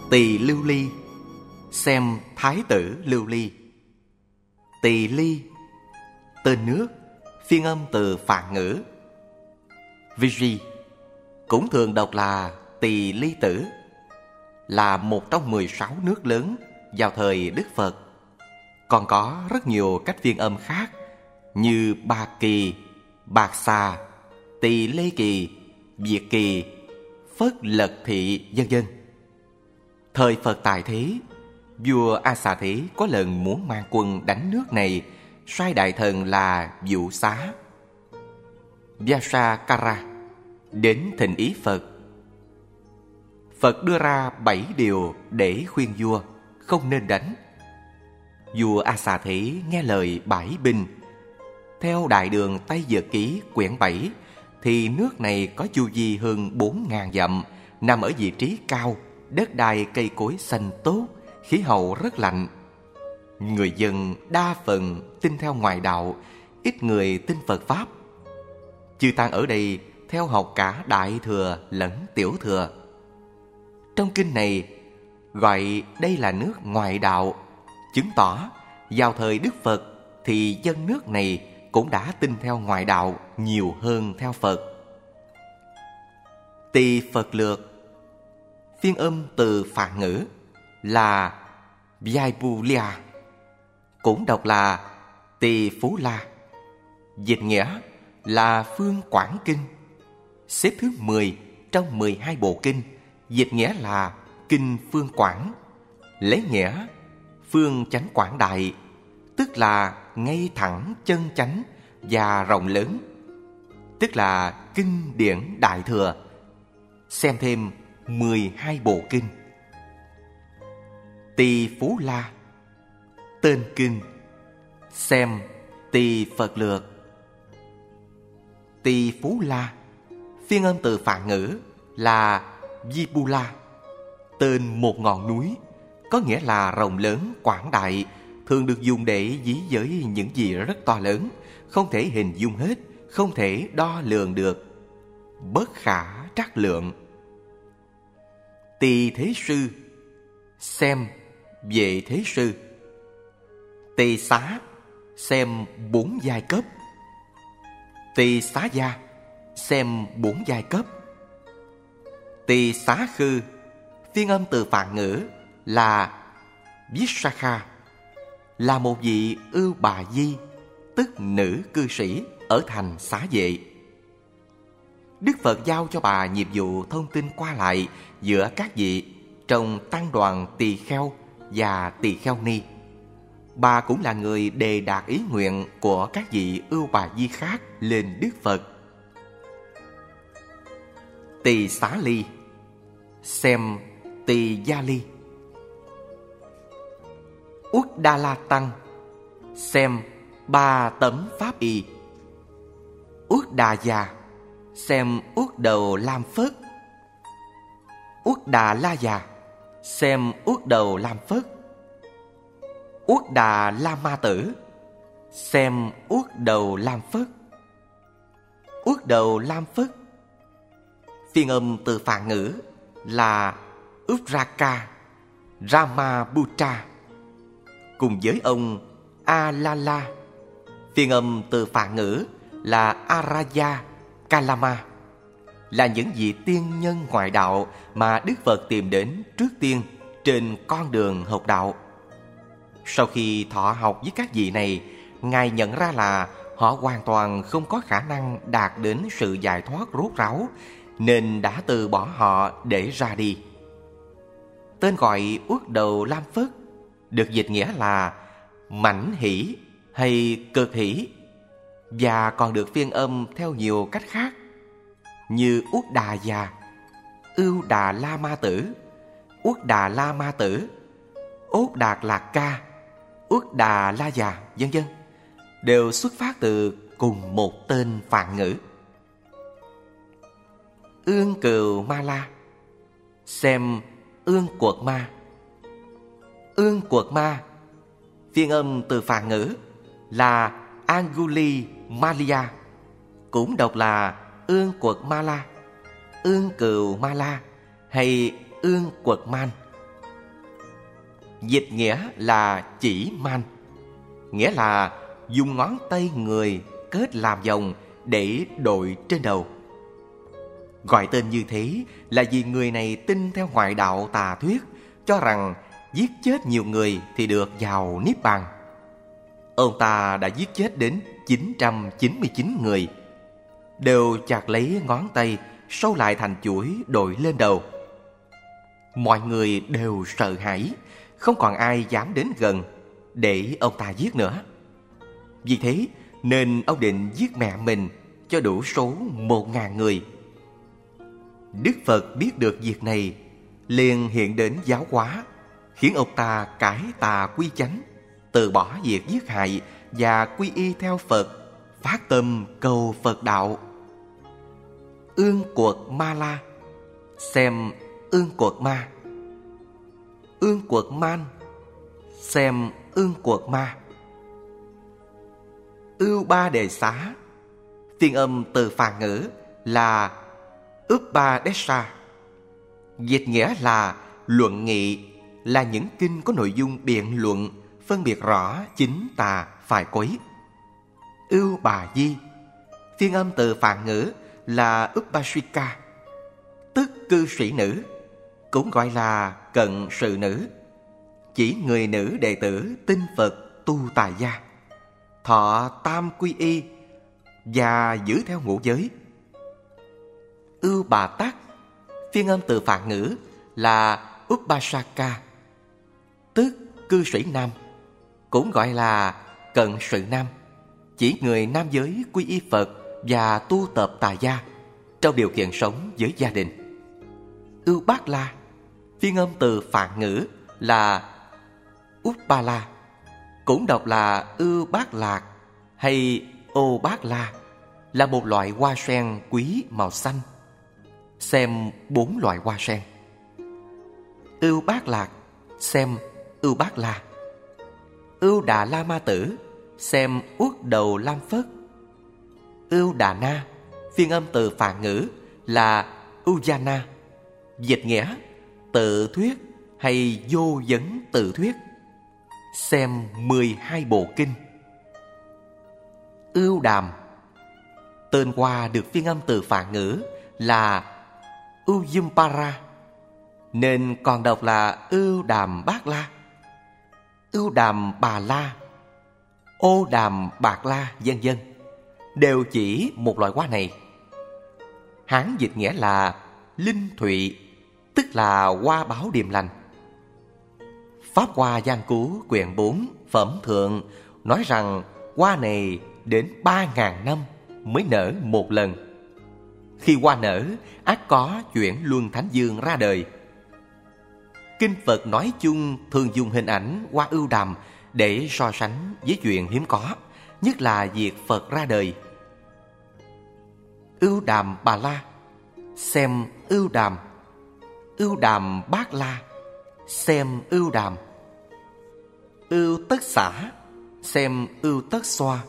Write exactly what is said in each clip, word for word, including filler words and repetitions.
Tỳ Lưu Ly, xem Thái tử Lưu Ly. Tỳ Ly, tên nước, phiên âm từ Phạn ngữ. Viri cũng thường đọc là Tỳ Ly Tử, là một trong mười sáu nước lớn vào thời Đức Phật. Còn có rất nhiều cách phiên âm khác như Bạc Kỳ, Bạc Xà, Tỳ Lê Kỳ, Việt Kỳ, Phất Lật Thị, vân vân. Thời Phật tại thế, vua A Xà Thế có lần muốn mang quân đánh nước này, sai đại thần là Dụ Xá Vyasakara đến thỉnh ý Phật. Phật đưa ra bảy điều để khuyên vua không nên đánh. Vua A Xà Thế nghe lời bãi binh. Theo Đại Đường Tây Dược Ký quyển bảy thì nước này có chu vi hơn bốn ngàn dặm, nằm ở vị trí cao, đất đai cây cối xanh tốt, khí hậu rất lạnh. Người dân đa phần tin theo ngoại đạo, ít người tin Phật Pháp. Chư tăng ở đây theo học cả Đại Thừa lẫn Tiểu Thừa. Trong kinh này gọi đây là nước ngoại đạo, chứng tỏ vào thời Đức Phật thì dân nước này cũng đã tin theo ngoại đạo nhiều hơn theo Phật. Tỳ Phật Lược, phiên âm từ Phạn ngữ là Vyaipulia, cũng đọc là Tỳ Phú La, dịch nghĩa là Phương Quảng Kinh, xếp thứ mười trong mười hai bộ kinh, dịch nghĩa là Kinh Phương Quảng, lấy nghĩa Phương Chánh Quảng Đại, tức là ngay thẳng chân chánh và rộng lớn, tức là kinh điển Đại Thừa. Xem thêm mười hai bộ kinh. Tỳ Phú La, tên kinh, xem Tỳ Phật Lược. Tỳ Phú La, phiên âm từ Phạn ngữ là Vipula, tên một ngọn núi, có nghĩa là rộng lớn, quảng đại, thường được dùng để ví với những gì rất to lớn, không thể hình dung hết, không thể đo lường được, bất khả trắc lượng. Tỳ Thế Sư, xem Vệ Thế Sư. Tỳ Xá, xem bốn giai cấp. Tỳ Xá Gia, xem bốn giai cấp. Tỳ Xá Khư, phiên âm từ Phạn ngữ là Vishakha, là một vị ưu bà di, tức nữ cư sĩ ở thành Xá Vệ. Đức Phật giao cho bà nhiệm vụ thông tin qua lại giữa các vị trong tăng đoàn tỳ kheo và tỳ kheo ni. Bà cũng là người đề đạt ý nguyện của các vị ưu bà di khác lên Đức Phật. Tỳ Xá Ly, xem Tỳ Gia Ly. Uất Đa La Tăng, xem Ba Tấm Pháp Y. Uất Đà Già, xem Uất Đầu Lam Phất. Uất Đà La Già, xem Uất Đầu Lam Phất. Uất Đà La Ma Tử, xem Uất Đầu Lam Phất. Uất Đầu Lam Phất, phiên âm từ Phạn ngữ là Utraka Ramaputra, cùng với ông Alala, phiên âm từ Phạn ngữ là Araya Kalama, là những vị tiên nhân ngoại đạo mà Đức Phật tìm đến trước tiên trên con đường học đạo. Sau khi thọ học với các vị này, Ngài nhận ra là họ hoàn toàn không có khả năng đạt đến sự giải thoát rốt ráo, nên đã từ bỏ họ để ra đi. Tên gọi Uất Đầu Lam Phất được dịch nghĩa là mãnh hỷ hay cực hỷ, và còn được phiên âm theo nhiều cách khác như Uất Đà Già, Ưu Đà La Ma Tử, Uất Đà La Ma Tử, Ốt Đạt Lạc Ca, Uất Đà La Già, vân vân, đều xuất phát từ cùng một tên Phạn ngữ. Ương Cừu Ma La, xem Ương Quật Ma. Ương Quật Ma, phiên âm từ Phạn ngữ là Anguli Malia, cũng đọc là Ương Quật Ma La, Ương Cừu Ma La hay Ương Quật Man, Dịch nghĩa là chỉ man, nghĩa là dùng ngón tay người kết làm vòng để đội trên đầu. Gọi tên như thế là vì người này tin theo ngoại đạo tà thuyết, cho rằng giết chết nhiều người thì được vào Niết Bàn. Ông ta đã giết chết đến chín trăm chín mươi chín người, đều chặt lấy ngón tay sâu lại thành chuỗi đội lên đầu. Mọi người đều sợ hãi, không còn ai dám đến gần để ông ta giết nữa. Vì thế nên ông định giết mẹ mình cho đủ số một ngàn người. Đức Phật biết được việc này, liền hiện đến giáo hóa, khiến ông ta cải tà quy chánh, từ bỏ việc giết hại và quy y theo Phật, phát tâm cầu Phật đạo. Ương Quật Ma La, xem Ương Quật Ma. Ương Quật Man, xem Ương Quật Ma. Ưu Ba Đề Xá, phiên âm từ Phạn ngữ là Upadesa, dịch nghĩa là luận nghị, là những kinh có nội dung biện luận, phân biệt rõ chính tà phải quấy. Ưu Bà Di, phiên âm từ Phạn ngữ là Upasika, tức cư sĩ nữ, cũng gọi là cận sự nữ, chỉ người nữ đệ tử tin Phật tu tài gia, thọ tam quy y và giữ theo ngũ giới. Ưu Bà Tắc, phiên âm từ Phạn ngữ là Upasaka, tức cư sĩ nam, cũng gọi là cận sự nam, chỉ người nam giới quy y Phật và tu tập tà gia trong điều kiện sống với gia đình. Ưu Bát La, phiên âm từ Phạn ngữ là Uppala, cũng đọc là Ưu Bát Lạc hay Ô Bát La, là một loại hoa sen quý màu xanh. Xem bốn loại hoa sen. Ưu Bát Lạc, xem Ưu Bát La. Ưu Đà La Ma Tử, xem Uất Đầu Lam Phất. Ưu Đà Na, phiên âm từ Phạn ngữ là Ujjana, dịch nghĩa tự thuyết hay vô vấn tự thuyết. Xem mười hai bộ kinh. Ưu Đàm, tên hoa được phiên âm từ Phạn ngữ là Uyumpara, nên còn đọc là Ưu Đàm Bát La, Ưu Đàm Bà La, Ô Đàm Bạc La, vân vân, đều chỉ một loại hoa này. Hán dịch nghĩa là linh thụy, tức là hoa báo điềm lành. Pháp Hoa Giang Cứu quyển bốn phẩm thượng nói rằng hoa này đến ba ngàn năm mới nở một lần. Khi hoa nở, ắt có chuyển luân thánh dương ra đời. Kinh Phật nói chung thường dùng hình ảnh hoa ưu đàm để so sánh với chuyện hiếm có, nhất là việc Phật ra đời. Ưu Đàm Bà La, xem Ưu Đàm. Ưu Đàm Bát La, xem Ưu Đàm. Ưu Tất Xả, xem Ưu Tất Xoa.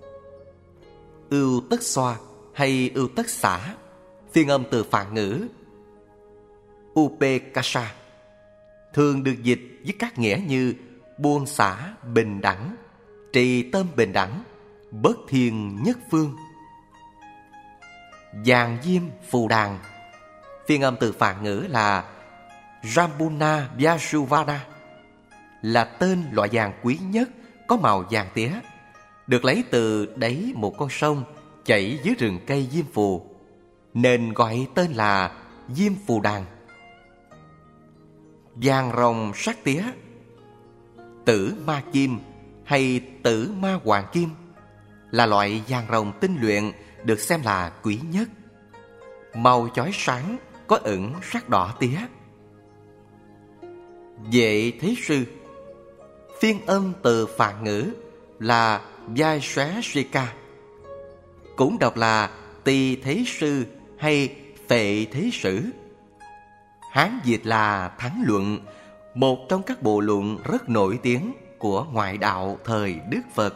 Ưu Tất Xoa hay Ưu Tất Xả, phiên âm từ Phạn ngữ Upekasha, thường được dịch với các nghĩa như buông xả bình đẳng, trì tâm bình đẳng, bất thiên nhất phương. Vàng diêm phù đàn, phiên âm từ Phạn ngữ là Rambuna Vyasuvana, là tên loại vàng quý nhất có màu vàng tía, được lấy từ đáy một con sông chảy dưới rừng cây diêm phù, nên gọi tên là diêm phù đàn. Vàng rồng sắc tía, tử ma kim hay tử ma hoàng kim, là loại vàng rồng tinh luyện được xem là quý nhất. Màu chói sáng, có ửng sắc đỏ tía. Vệ Thế Sư, phiên âm từ Phạn ngữ là Vaisheshika, cũng đọc là Tỳ Thế Sư hay Phệ Thế Sử. Hán dịch là Thắng Luận, một trong các bộ luận rất nổi tiếng của ngoại đạo thời Đức Phật.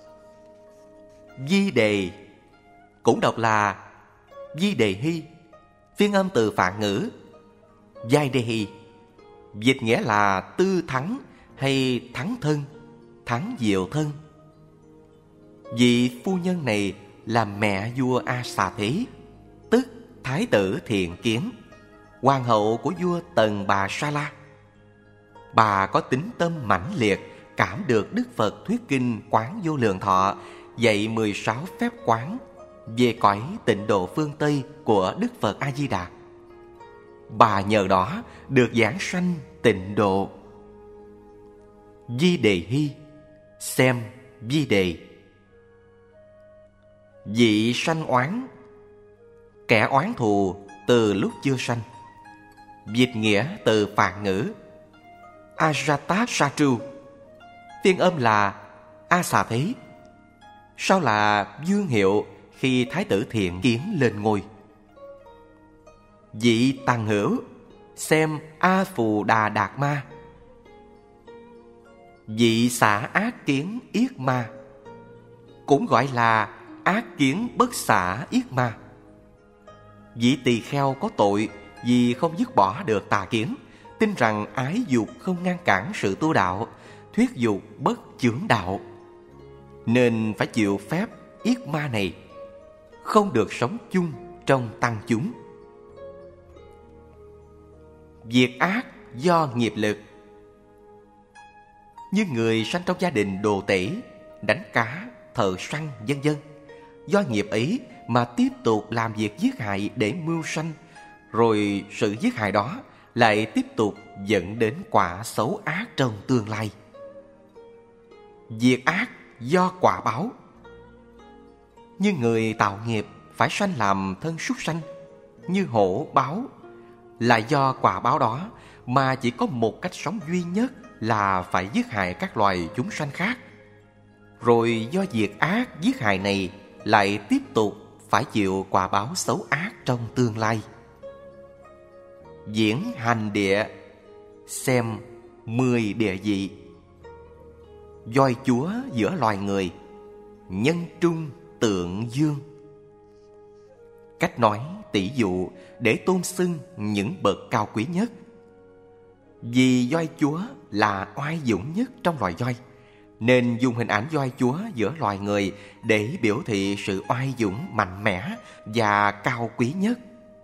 Di Đề, cũng đọc là Di Đề Hy, phiên âm từ Phạn ngữ Giai Đề Hy, dịch nghĩa là tư thắng hay thắng thân, thắng diệu thân. Vị phu nhân này là mẹ vua A Xà Thế, tức Thái tử Thiện Kiến, hoàng hậu của vua Tần Bà Sa La. Bà có tính tâm mãnh liệt, cảm được Đức Phật thuyết kinh Quán Vô Lượng Thọ, dạy mười sáu phép quán về cõi tịnh độ phương Tây của Đức Phật A Di Đà. Bà nhờ đó được giảng sanh tịnh độ. Di Đề Hy, xem Di Đề. Vị sanh oán, kẻ oán thù từ lúc chưa sanh. Dịch nghĩa từ Phạn ngữ Ajatasattu, phiên âm là A Xà Thế, sau là vương hiệu khi Thái tử Thiện Kiến lên ngôi. Vị Tằng Hữu, xem A Phù Đà Đạt Ma. Vị xả ác kiến yết ma, cũng gọi là ác kiến bất xả yết ma. Vị tỳ kheo có tội vì không dứt bỏ được tà kiến, tin rằng ái dục không ngăn cản sự tu đạo, thuyết dục bất chướng đạo, nên phải chịu phép yết ma này, không được sống chung trong tăng chúng. Việc ác do nghiệp lực, như người sanh trong gia đình đồ tể, đánh cá, thợ săn, vân vân, do nghiệp ấy mà tiếp tục làm việc giết hại để mưu sanh, rồi sự giết hại đó lại tiếp tục dẫn đến quả xấu ác trong tương lai. Việc ác do quả báo, như người tạo nghiệp phải sanh làm thân súc sanh, như hổ báo, là do quả báo đó mà chỉ có một cách sống duy nhất là phải giết hại các loài chúng sanh khác. Rồi do việc ác giết hại này lại tiếp tục phải chịu quả báo xấu ác trong tương lai. Diễn hành địa, xem mười địa vị. Voi chúa giữa loài người, nhân trung tượng dương. Cách nói tỷ dụ để tôn xưng những bậc cao quý nhất. Vì voi chúa là oai dũng nhất trong loài voi, nên dùng hình ảnh voi chúa giữa loài người để biểu thị sự oai dũng mạnh mẽ và cao quý nhất.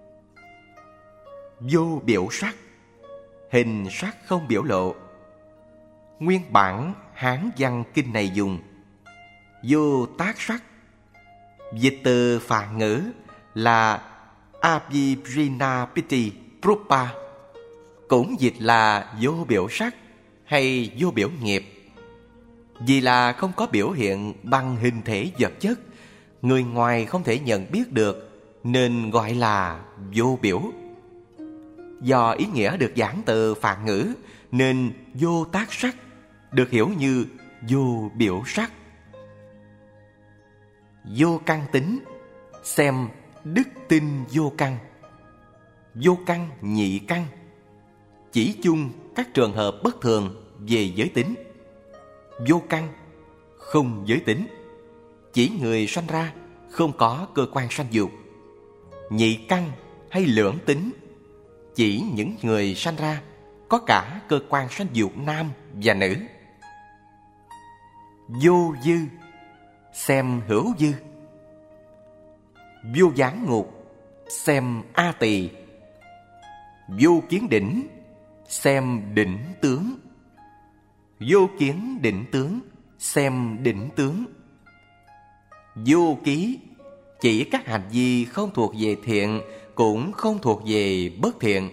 Vô biểu sắc, hình sắc không biểu lộ. Nguyên bản Hán văn kinh này dùng vô tác sắc, dịch từ Phạn ngữ là Abhiprinapiti Prupa, cũng dịch là vô biểu sắc hay vô biểu nghiệp. Vì là không có biểu hiện bằng hình thể vật chất, người ngoài không thể nhận biết được, nên gọi là vô biểu. Do ý nghĩa được giảng từ Phạn ngữ, nên vô tác sắc được hiểu như vô biểu sắc. Vô căn tính, xem đức tin vô căn. Vô căn nhị căn, chỉ chung các trường hợp bất thường về giới tính. Vô căn, không giới tính, chỉ người sanh ra không có cơ quan sanh dục. Nhị căn hay lưỡng tính, chỉ những người sanh ra có cả cơ quan sanh dục nam và nữ. Vô dư, xem hữu dư. Vô gián ngục, xem A Tỳ. Vô kiến đỉnh, xem đỉnh tướng. Vô kiến đỉnh tướng, xem đỉnh tướng. Vô ký, chỉ các hành vi không thuộc về thiện, cũng không thuộc về bất thiện.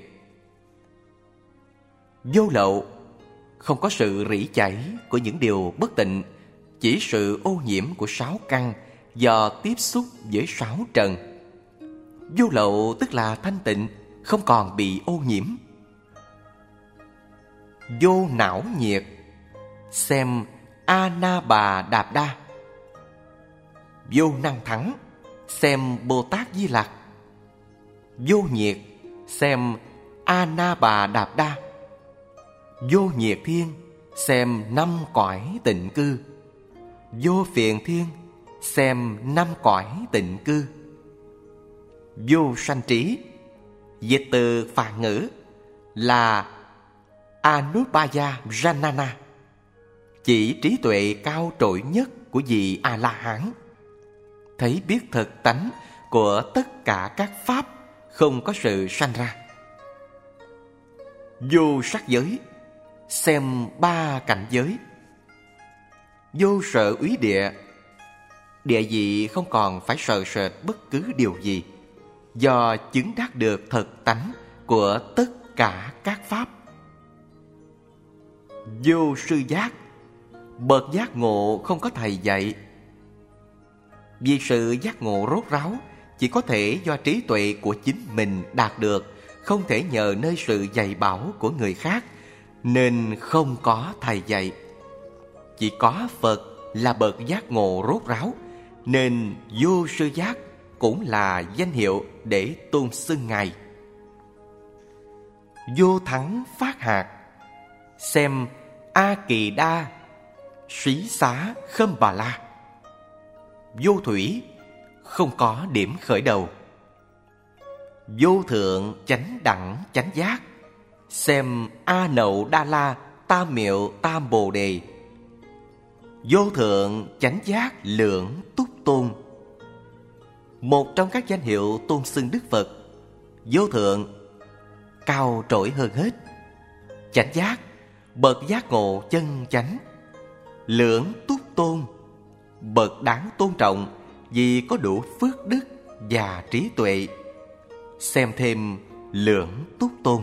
Vô lậu, không có sự rỉ chảy của những điều bất tịnh, chỉ sự ô nhiễm của sáu căn do tiếp xúc với sáu trần. Vô lậu tức là thanh tịnh, không còn bị ô nhiễm. Vô não nhiệt, xem A Na Bà Đạp Đa. Vô năng thắng, xem Bồ Tát Di Lặc. Vô nhiệt, xem A Na Bà Đạp Đa. Vô nhiệt thiên, xem năm cõi tịnh cư. Vô phiền thiên, xem năm cõi tịnh cư. Vô sanh trí, dịch từ Phạn ngữ là Anubbaya Janana, chỉ trí tuệ cao trội nhất của vị A-la-hán, thấy biết thực tánh của tất cả các pháp không có sự sanh ra. Vô sắc giới, xem ba cảnh giới. Vô sợ úy địa, địa vị không còn phải sợ sệt bất cứ điều gì, do chứng đắc được thực tánh của tất cả các pháp. Vô sư giác, bậc giác ngộ không có thầy dạy. Vì sự giác ngộ rốt ráo chỉ có thể do trí tuệ của chính mình đạt được, không thể nhờ nơi sự dạy bảo của người khác, nên không có thầy dạy. Chỉ có Phật là bậc giác ngộ rốt ráo, nên vô sư giác cũng là danh hiệu để tôn xưng Ngài. Vô thắng phát hạt, xem A Kỳ Đa, Sĩ Xá Khâm Bà La. Vô thủy, không có điểm khởi đầu. Vô thượng chánh đẳng chánh giác, xem A Nậu Đa La Tam Miệu Tam Bồ Đề. Vô thượng chánh giác lưỡng túc tôn, một trong các danh hiệu tôn xưng Đức Phật. Vô thượng cao trội hơn hết. Chánh giác, bậc giác ngộ chân chánh. Lưỡng túc tôn, bậc đáng tôn trọng vì có đủ phước đức và trí tuệ. Xem thêm lưỡng túc tôn.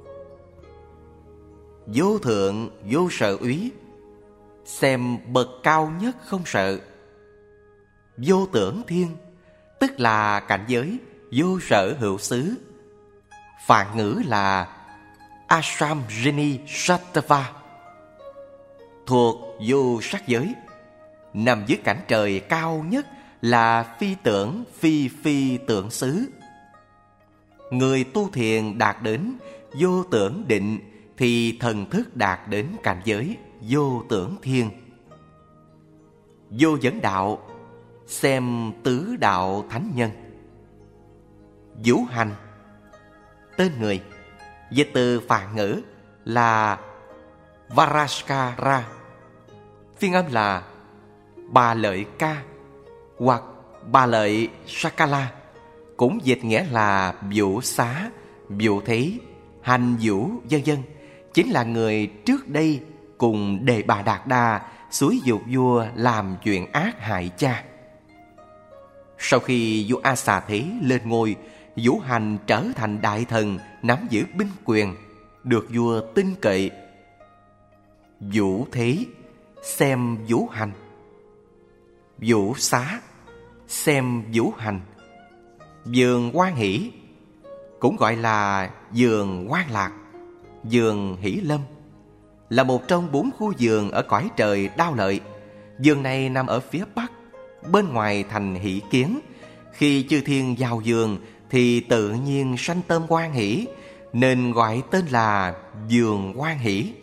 Vô thượng vô sợ úy, xem bậc cao nhất không sợ. Vô tưởng thiên, tức là cảnh giới vô sở hữu xứ. Phạn ngữ là Asamjini Sattva. Thuộc vô sắc giới, nằm dưới cảnh trời cao nhất là phi tưởng phi phi tưởng xứ. Người tu thiền đạt đến vô tưởng định thì thần thức đạt đến cảnh giới vô tưởng thiên. Vô vấn đạo, xem tứ đạo thánh nhân. Vũ hành, tên người, dịch từ Phạn ngữ là Varaskara, phiên âm là Bà Lợi Ca hoặc Bà Lợi Sakala, cũng dịch nghĩa là vũ xá, vũ thế, hành vũ, vân vân, chính là người trước đây cùng Đề Bà Đạt Đa xúi giục vua làm chuyện ác hại cha. Sau khi vua A Xà Thế lên ngôi, Vũ Hành trở thành đại thần nắm giữ binh quyền, được vua tin cậy. Vũ Thế, xem Vũ Hành. Vũ Xá, xem Vũ Hành. Vườn Hoan Hỷ, cũng gọi là vườn Hoan Lạc, vườn Hỷ Lâm, là một trong bốn khu vườn ở cõi trời Đao Lợi. Vườn này nằm ở phía bắc, bên ngoài thành Hỷ Kiến. Khi chư thiên vào vườn thì tự nhiên sanh tâm hoan hỷ, nên gọi tên là vườn Hoan Hỷ.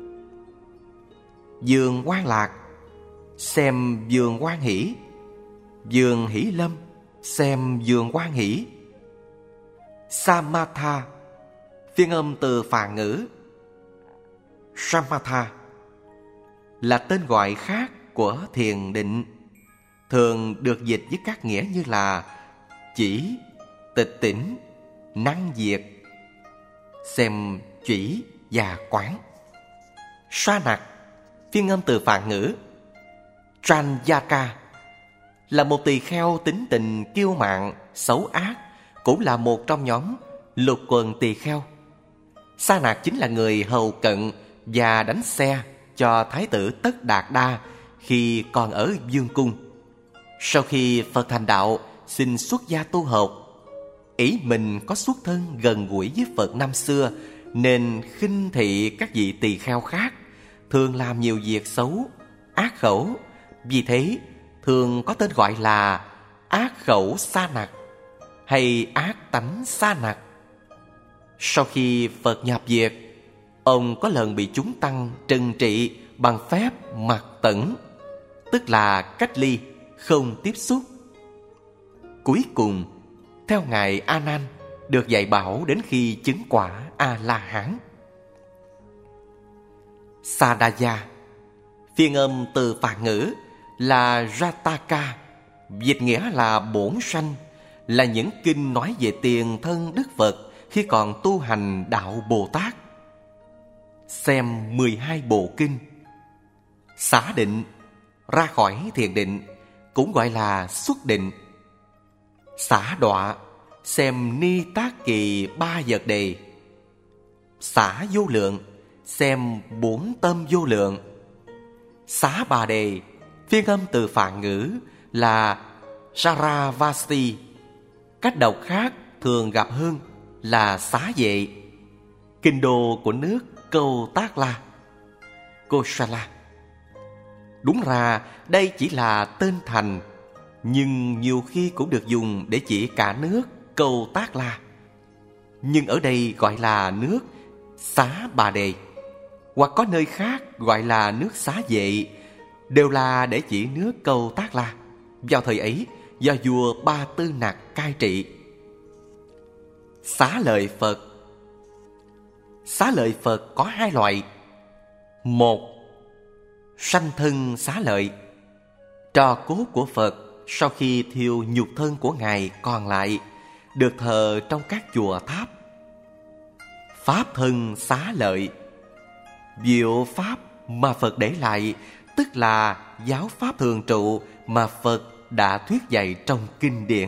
Vườn Hoan Lạc, xem vườn Hoan Hỷ. Vườn Hỷ Lâm, xem vườn Hoan Hỷ. Samatha, phiên âm từ Phạn ngữ Samatha, là tên gọi khác của thiền định, thường được dịch với các nghĩa như là chỉ, tịch tỉnh, năng diệt, xem chỉ và quán. Sa nặc, phiên âm từ Phạn ngữ Tranjaka, là một tỳ kheo tính tình kiêu mạn, xấu ác, cũng là một trong nhóm lục quần tỳ kheo. Sa nặc chính là người hầu cận và đánh xe cho Thái tử Tất Đạt Đa khi còn ở vương cung. Sau khi Phật thành đạo, xin xuất gia tu học. Ý mình có xuất thân gần gũi với Phật năm xưa, nên khinh thị các vị tỳ kheo khác, thường làm nhiều việc xấu, ác khẩu. Vì thế thường có tên gọi là ác khẩu sa nặc hay ác tánh sa nặc. Sau khi Phật nhập diệt, ông có lần bị chúng tăng trừng trị bằng phép mặc tẩn, tức là cách ly, không tiếp xúc. Cuối cùng, theo Ngài A Nan, được dạy bảo đến khi chứng quả A La Hán. Sadaya, Phiên âm từ Phạn ngữ là Rataka, dịch nghĩa là bổn sanh, là những kinh nói về tiền thân Đức Phật khi còn tu hành đạo Bồ Tát. Xem mười hai bộ kinh. Xả định, ra khỏi thiền định, cũng gọi là xuất định. Xả đọa, xem Ni Tác Kỳ ba vật đề. Xả vô lượng, xem bốn tâm vô lượng. Xá bà đề, phiên âm từ Phạn ngữ là Saravasti. Cách đọc khác thường gặp hơn là xá vệ, kinh đô của nước Câu Tác La, Kosala. Đúng ra đây chỉ là tên thành, nhưng nhiều khi cũng được dùng để chỉ cả nước Câu Tác La. Nhưng ở đây gọi là nước Xá Bà Đề, hoặc có nơi khác gọi là nước Xá Vệ, đều là để chỉ nước Câu Tác La. Vào thời ấy, do vua Ba Tư Nặc cai trị. Xá lợi Phật. Xá lợi Phật có hai loại. Một, sanh thân xá lợi. Tro cốt của Phật sau khi thiêu nhục thân của Ngài còn lại được thờ trong các chùa tháp. Pháp thân xá lợi. Diệu pháp mà Phật để lại, tức là giáo pháp thường trụ mà Phật đã thuyết dạy trong kinh điển.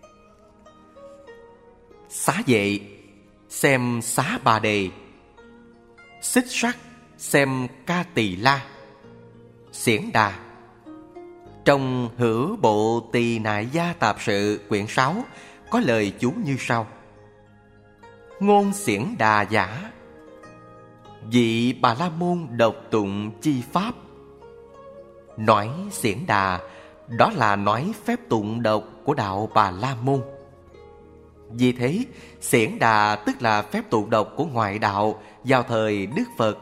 Xá vệ, xem Xá Bà Đề. Xích sắc, xem Ca Tỳ La. Xiển Đà. Trong Hữu Bộ Tỳ Nại Gia Tạp Sự quyển sáu có lời chú như sau: ngôn Xiển Đà giả, vị Bà La Môn độc tụng chi pháp. Nói Xiển Đà, đó là nói phép tụng độc của đạo Bà La Môn. Vì thế, Xiển Đà tức là phép tụng độc của ngoại đạo vào thời Đức Phật.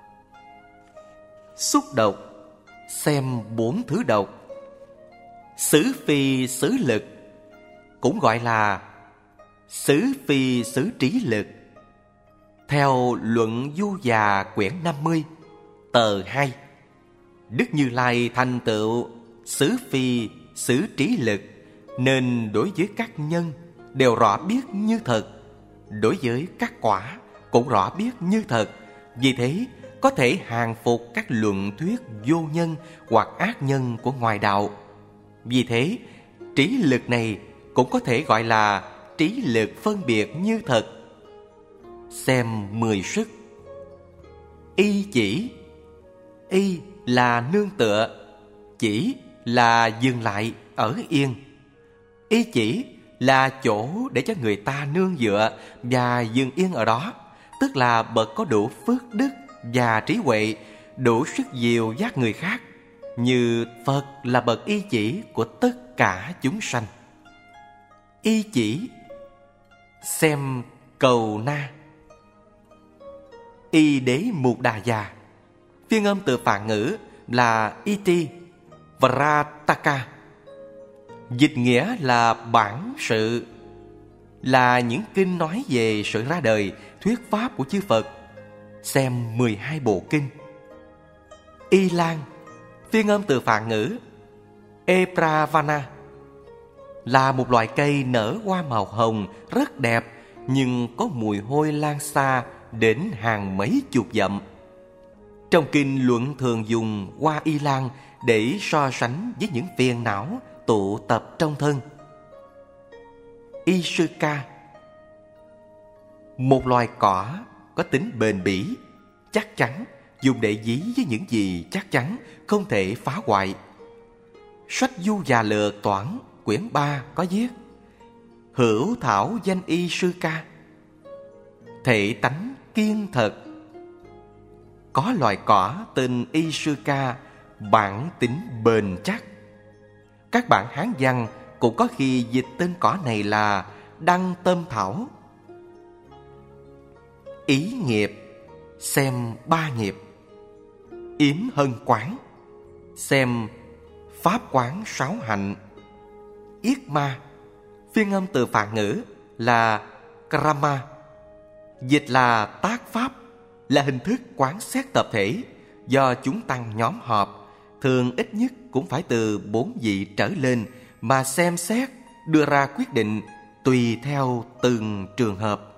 Xúc độc, xem bốn thứ độc. Xứ phi xứ lực, cũng gọi là xứ phi xứ trí lực. Theo luận Du Già quyển năm mươi, tờ hai, Đức Như Lai thành tựu xứ phi xứ trí lực, nên đối với các nhân đều rõ biết như thật, đối với các quả cũng rõ biết như thật. Vì thế có thể hàng phục các luận thuyết vô nhân hoặc ác nhân của ngoại đạo. Vì thế trí lực này cũng có thể gọi là trí lực phân biệt như thật. Xem mười sức. Y chỉ. Y là nương tựa, chỉ là dừng lại ở yên. Y chỉ là chỗ để cho người ta nương dựa và dừng yên ở đó, tức là bậc có đủ phước đức và trí huệ, đủ sức dìu dắt người khác, như Phật là bậc y chỉ của tất cả chúng sanh. Y chỉ, xem Cầu Na. Y Đế Mục Đà Già, phiên âm từ Phạn ngữ là Iti Vrataka, dịch nghĩa là bản sự, là những kinh nói về sự ra đời, thuyết pháp của chư Phật. Xem mười hai bộ kinh. Y Lan, phiên âm từ Phạn ngữ Epravana, là một loại cây nở hoa màu hồng rất đẹp, nhưng có mùi hôi lan xa đến hàng mấy chục dặm. Trong kinh luận thường dùng hoa y lan để so sánh với những phiền não tụ tập trong thân. Y sư ca, một loài cỏ có tính bền bỉ, chắc chắn, dùng để dí với những gì chắc chắn, không thể phá hoại. Sách Du Già Lược Toản quyển ba có viết: hữu thảo danh y sư ca, thể tánh kiên thật. Có loài cỏ tên y sư ca, bản tính bền chắc. Các bản Hán văn cũng có khi dịch tên cỏ này là đăng tâm thảo. Ý nghiệp, xem ba nghiệp. Yếm hân quán, xem pháp quán sáu hạnh. Yết ma, phiên âm từ Phạn ngữ là Krama, dịch là tác pháp, là hình thức quán xét tập thể, do chúng tăng nhóm họp, thường ít nhất cũng phải từ bốn vị trở lên mà xem xét, đưa ra quyết định tùy theo từng trường hợp.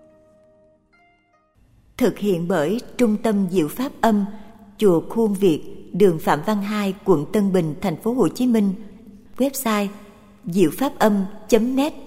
Thực hiện bởi Trung tâm Diệu Pháp Âm, Chùa Khuôn Việt, đường Phạm Văn Hai, quận Tân Bình, thành phố Hồ Chí Minh. Website diệu pháp âm chấm net.